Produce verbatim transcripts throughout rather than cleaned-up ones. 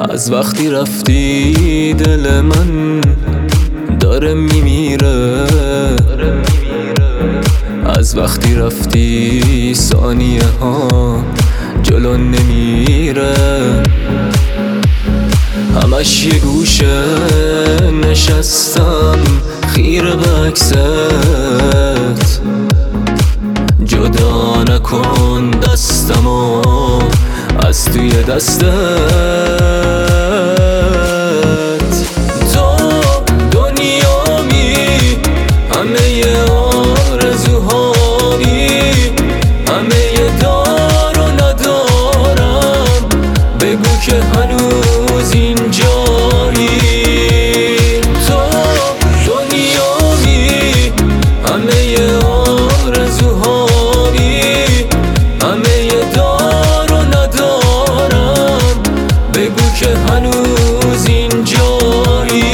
از وقتی رفتی دل من داره میمیره، از وقتی رفتی ثانیه ها جلو نمیره. همش یه گوشه نشستم خیره به عکست، جدا نکن دستمو از توی دستت. تو دنیامی، همه آرزوهامی، همه دار و ندارم، بگو که هنوز اینجایی. تو دنیامی، همه آرزوهامی، همه دار و ندارم، بگو که هنوز اینجایی.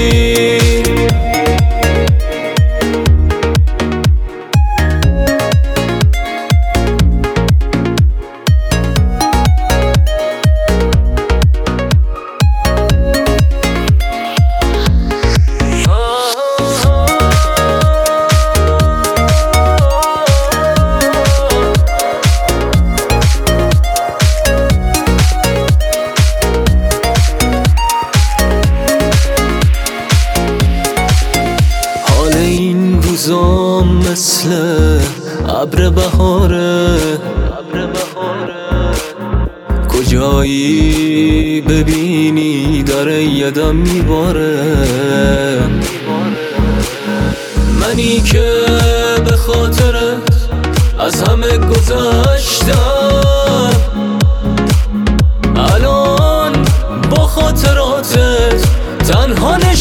این روزا مثل ابر بهاره، کجایی ببینی داره یه دم میباره. منی که به خاطرت از همه گذشتم، الان با خاطراتت تنها